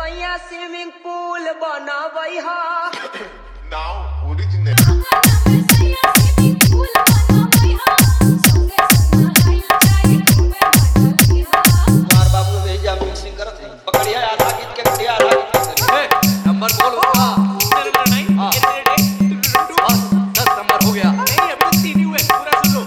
सैया स्विमिंग पूल बनावई हा Now original. Kumar बाबू भेजा मिक्सिंग करत है पकड़िया आधा गीत के कटिया आधा गीत के नंबर बोल उसका। हाँ। बस 10 नंबर हो गया। नहीं अभी तो 3 ही हुए पूरा सुन लो।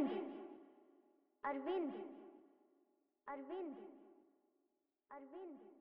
अरविंद